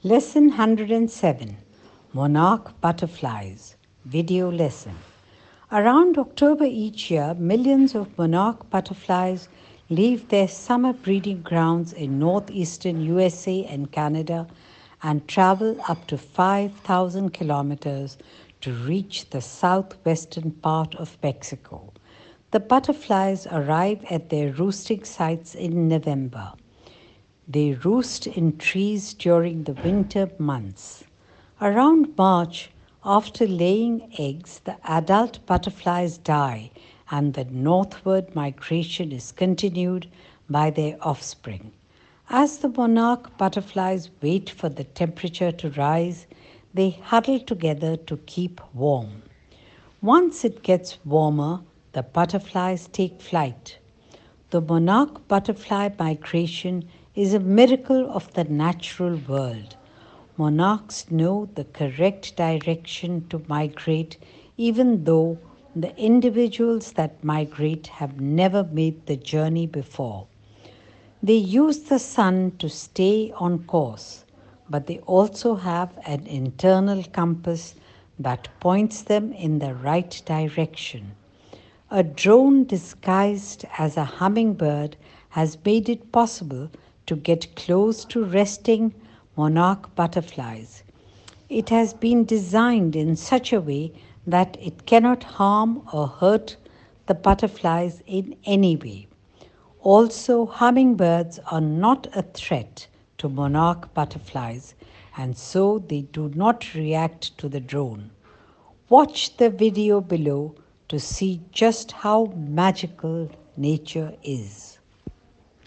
Lesson 107 Monarch Butterflies Video Lesson. Around October each year, millions of monarch butterflies leave their summer breeding grounds in northeastern USA and Canada and travel up to 5,000 kilometers to reach the southwestern part of Mexico. The butterflies arrive at their roosting sites in November. They roost in trees during the winter months. Around March, after laying eggs, the adult butterflies die and the northward migration is continued by their offspring. As the monarch butterflies wait for the temperature to rise, they huddle together to keep warm. Once it gets warmer, the butterflies take flight. The monarch butterfly migration is a miracle of the natural world. Monarchs know the correct direction to migrate, even though the individuals that migrate have never made the journey before. They use the sun to stay on course, but they also have an internal compass that points them in the right direction. A drone disguised as a hummingbird has made it possible to get close to resting monarch butterflies. It has been designed in such a way that it cannot harm or hurt the butterflies in any way. Also, hummingbirds are not a threat to monarch butterflies, and so they do not react to the drone. Watch the video below to see just how magical nature is.